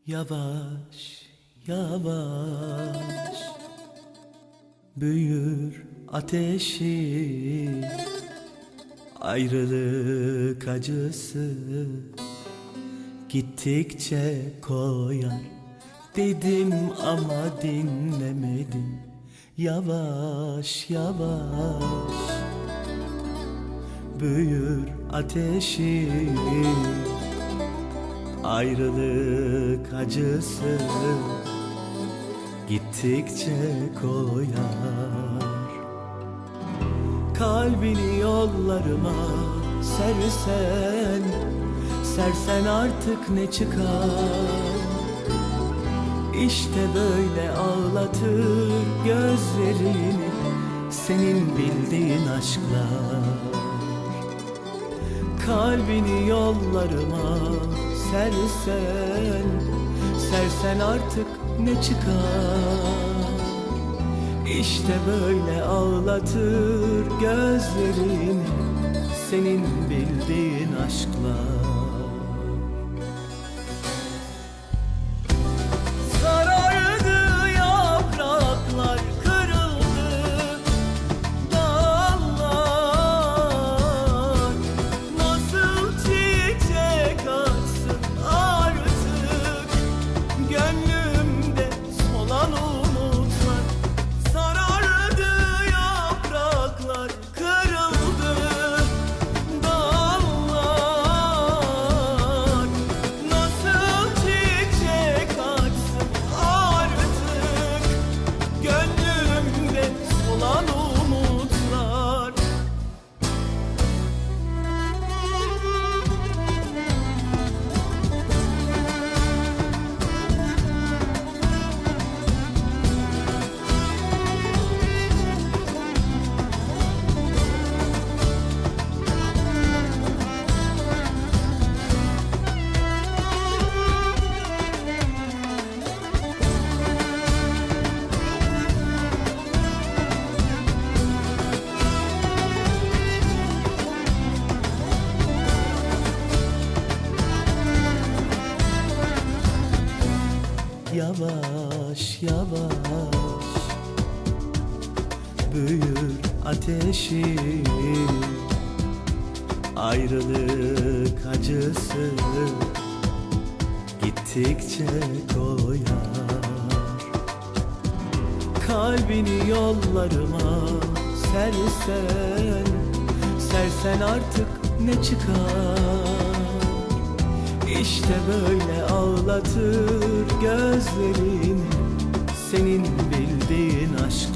Yavaş yavaş büyür ateşi, ayrılık acısı gittikçe koyar. Dedim ama dinlemedim. Yavaş yavaş büyür ateşi, ayrılık acısı gittikçe koyar. Kalbini yollarıma sersen, sersen artık ne çıkar? İşte böyle ağlatır gözlerini senin bildiğin aşklar. Kalbini yollarıma sersen, sersen artık ne çıkar? İşte böyle ağlatır gözlerini senin bildiğin aşklar. Sarardı yapraklar, kırıldı dallar. Nasıl çiçek açsın artık gönlümde solan umutlar. Sarardı yapraklar, kırıldı dallar. Nasıl çiçek açsın artık gönlümde solan umutlar. Yavaş yavaş büyür ateşi, ayrılık acısı gittikçe koyar. Kalbini yollarıma sersen, sersen artık ne çıkar? İşte böyle ağlatır gözlerini senin bildiğin aşk.